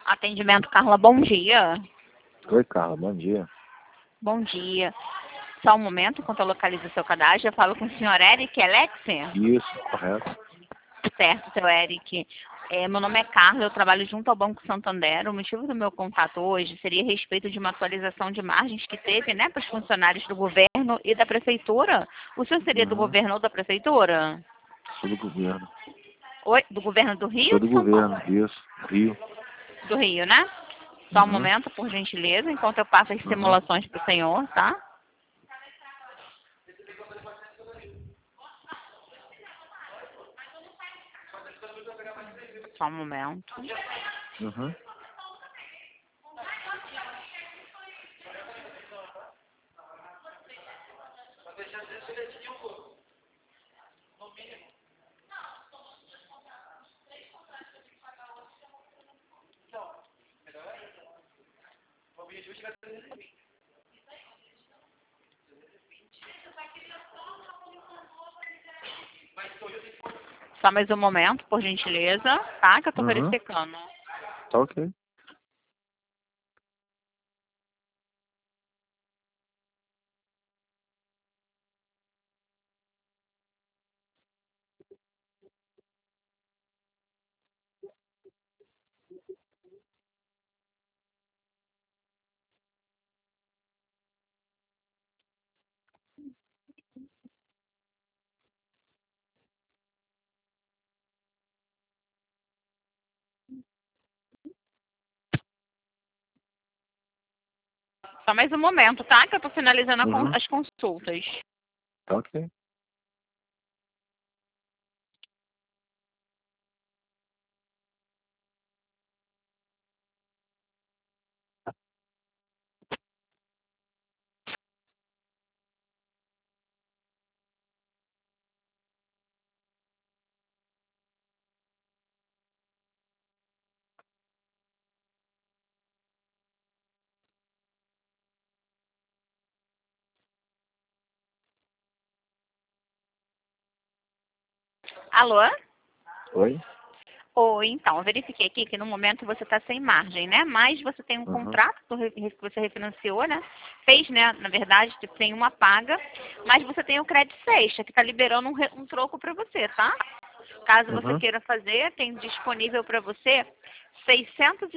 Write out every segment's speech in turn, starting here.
Atendimento, Carla, bom dia. Oi, Carla, bom dia. Bom dia. Só um momento, enquanto eu localizo o seu cadastro, eu falo com o senhor Eric Alex. Isso, correto. Certo, seu Eric. Meu nome é Carla, eu trabalho junto ao Banco Santander. O motivo do meu contato hoje seria a respeito de uma atualização de margens que teve, né, para os funcionários do governo e da prefeitura. O senhor seria do governo ou da prefeitura? Sou do governo. Oi, do governo do Rio Sou ou do de São Paulo? governo, isso, Rio. Do Rio, né? Só um momento, por gentileza, enquanto eu passo as simulações para o senhor, tá? Só um momento. Uhum. Só mais um momento, por gentileza, tá? Que eu tô verificando. Tá ok. Só mais um momento, tá? Que eu tô finalizando as consultas. Tá ok. Alô? Oi? Oi, então, eu verifiquei aqui que no momento você está sem margem, né? Mas você tem um contrato que você refinanciou, né? Fez, né? Na verdade, tem uma paga, mas você tem o crédito sexta, que está liberando um troco para você, tá? Caso você queira fazer, tem disponível para você R$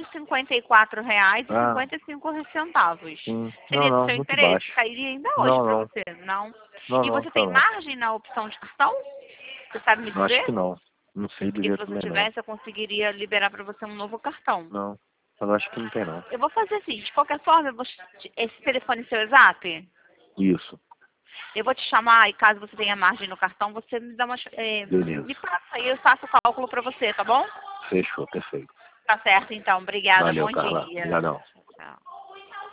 654,55. Sim. Seria do seu Muito interesse? baixo. Cairia ainda hoje para você, não? E você Tá tem bom. margem na opção de cartão? Você sabe me Eu acho dizer? que não. Não sei Porque se direito você também não. tivesse, eu conseguiria liberar para você um novo cartão. Não. Eu acho que não tem não. Eu vou fazer assim, de qualquer forma, esse telefone é seu WhatsApp? Isso. Eu vou te chamar e caso você tenha margem no cartão, você me dá Beleza. me passa aí, eu faço o cálculo para você, tá bom? Fechou, perfeito. Tá certo, então. Obrigada. Valeu, Bom Carla. dia. Obrigadão. Tchau.